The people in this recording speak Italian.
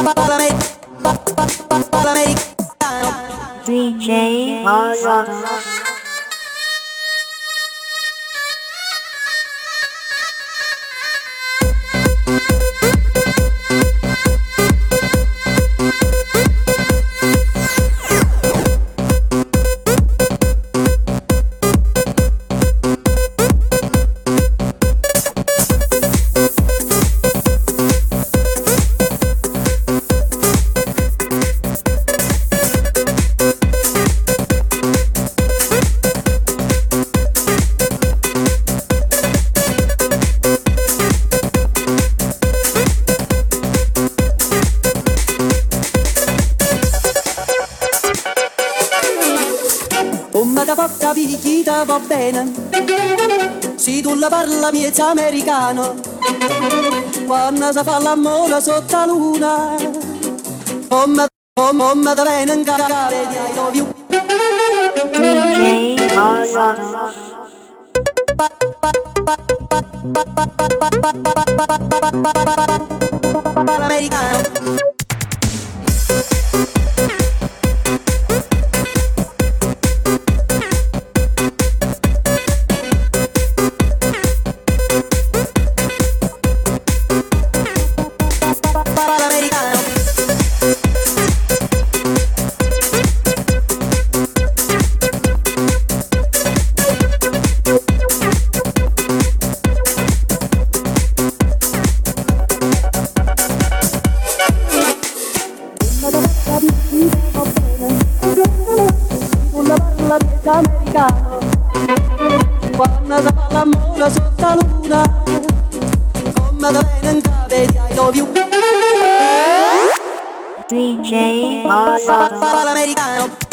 DJ Marzano. Come da porta picchita va bene, se tu la parla miezza americano, quando si fa l'amore sotto la luna, come da bene in cara, vedi I love you. DJ Marzano. Americano. Americano, quando si fa l'amore sotto la luna, come da bene in casa, vedi I love you. DJ Marzano. L'americano.